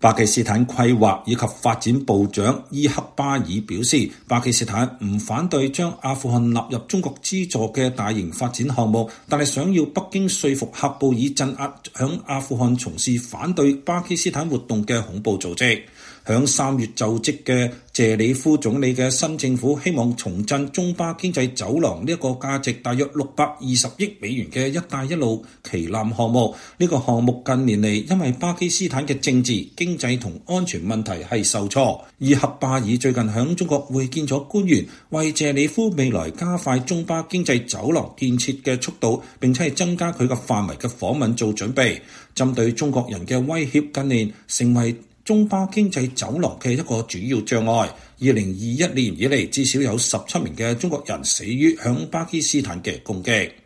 巴基斯坦規劃以及發展部長伊克巴爾表示，巴基斯坦唔反對將阿富汗納入中國資助嘅大型發展項目，但係想要北京說服喀布爾鎮壓響阿富汗從事反對巴基斯坦活動嘅恐怖組織。響3月就職嘅謝里夫總理嘅新政府希望重振中巴經濟走廊呢一個價值大約620億美元嘅一帶一路旗艦項目。呢個項目近年嚟因為巴基斯坦嘅政治、經濟同安全問題係受挫。伊克巴爾最近響中國會見咗官員，為謝里夫未來加快中巴經濟走廊建設嘅速度，並且係增加佢嘅範圍嘅訪問做準備。針對中國人嘅威脅，近年成為中巴經濟走廊嘅一個主要障礙。2021年以嚟，至少有17名嘅中國人死於向巴基斯坦嘅攻擊。